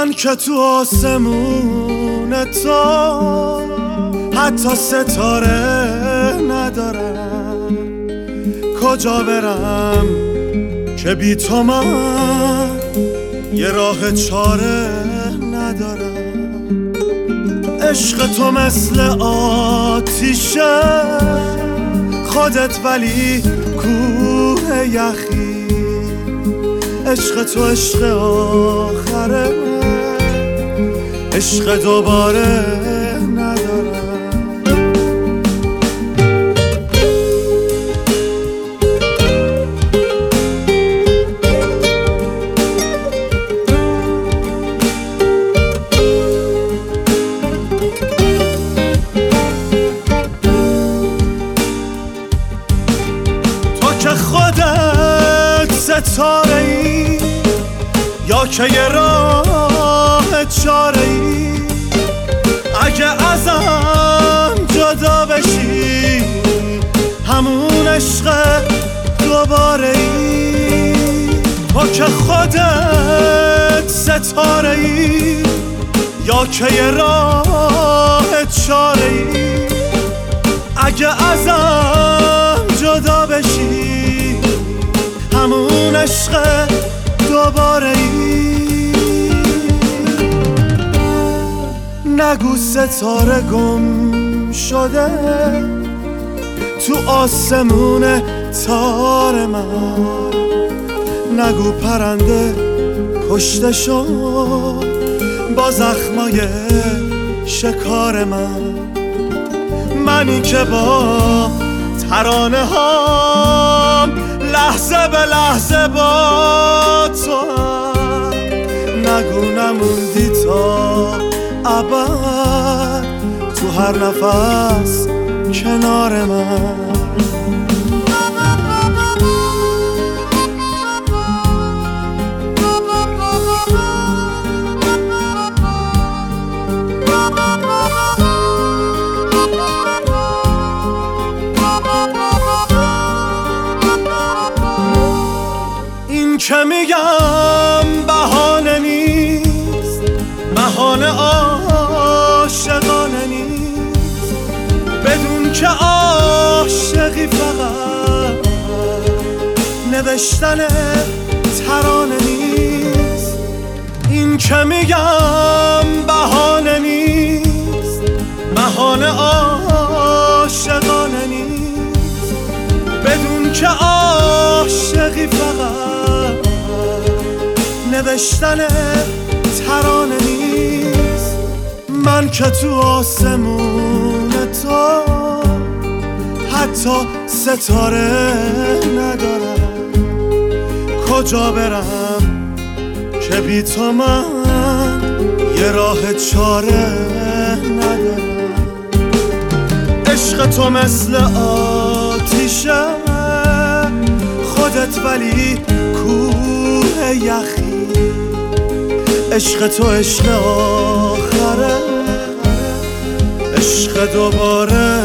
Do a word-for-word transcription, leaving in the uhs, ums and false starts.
من که تو آسمون تو حتی ستاره ندارم، کجا برم که بی تو من یه راه چاره ندارم. عشق تو مثل آتیشه، خودت ولی کوه یخی. عشق تو عشق آخره، عشق دوباره ندارم. خودت ستاره ای یا که یه راه چاره ای؟ اگه ازم جدا بشی همون عشق دوباره ای. تو که خودت ستاره ای یا که یه راه چاره ای؟ اگه ازم جدا بشی همون عشق دوباره ای. نگو ستاره گم شده تو آسمون تار من، نگو پرنده کشته شد با زخمای شکار من. منی که با ترانه هام لحظه به لحظه با تو هم، نگو نموندی تا ابد تو هر نفس کنار من. که میگم بهانه نیست، بهانه عاشقانه نیست، بدون که عاشقی فقط نوشتن ترانه نیست. این که میگم بهانه نیست، بهانه عاشقانه نیست، بدون که عاشقی فقط نوشتن ترانه نیست. من که تو آسمون تو حتی ستاره ندارم، کجا برم که بی تو من یه راه چاره ندارم. عشق تو مثل آتیشه، خودت ولی کوه یخی. عشق تو عشق آخره، عشق دوباره